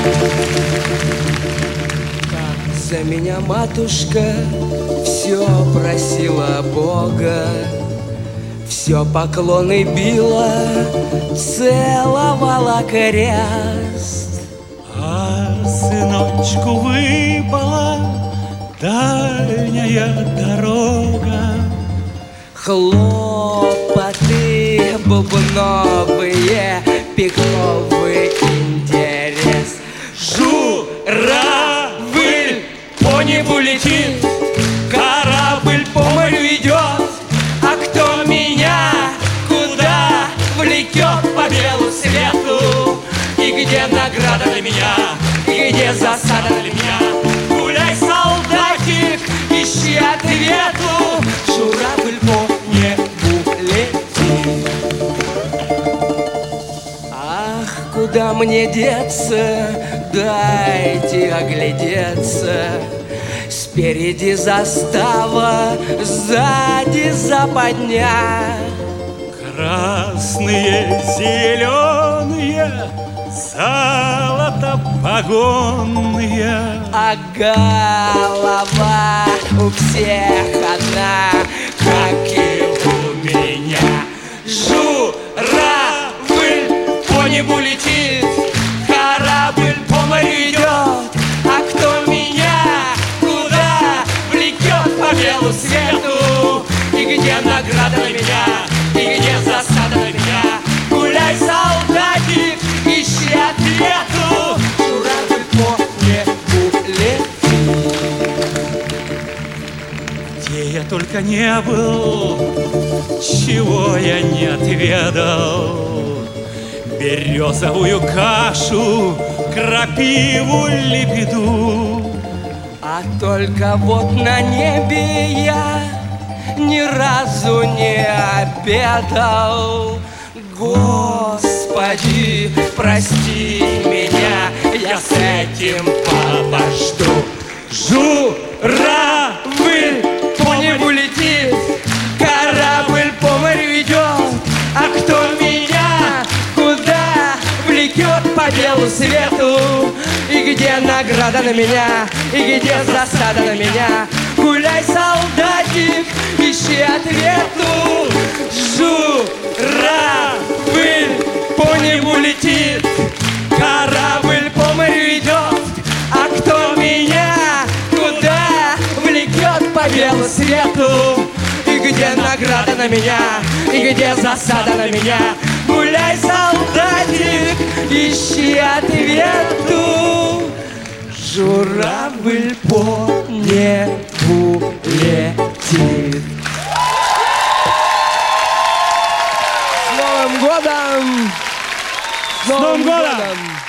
За меня матушка все просила Бога, все поклоны била, целовала крест. А сыночку выпала дальняя дорога, хлопоты бубновые, пиковый интерес. журавль по небу летит, корабль по морю идет, А кто меня куда влекет по белу свету? И где награда для меня, и где засада для меня? Гуляй, солдатик, Ищи ответу, журавль по небу летит. Ах, куда мне деться, дайте оглядеться. Спереди застава, сзади западня. красные, зеленые, золото погонные. А голова у всех одна, как и у меня. Журавль по небу летит, корабль по морю идет. А кто меня куда влекет по белу свету? И где награда на меня, и где засада на меня? Гуляй, солдатик, ищи ответу, журавль по небу летит. Где я только не был, чего я не отведал. Березовую кашу, крапиву, лебеду. А только вот на небе я ни разу не обедал. Господи, прости меня, я с этим подожду. Журавль по небу летит, корабль по морю идет. А кто меня куда влекет по белу свету? И где награда на меня, и где засада на меня? Гуляй, солдатик, ищи ответу. Журавль по небу летит, корабль по морю идет. А кто меня куда влекет по белу свету? И где награда на меня, и где засада на меня? Гуляй, солдатик, ищи ответу. Журавль по небу летит. С Новым годом! С Новым годом!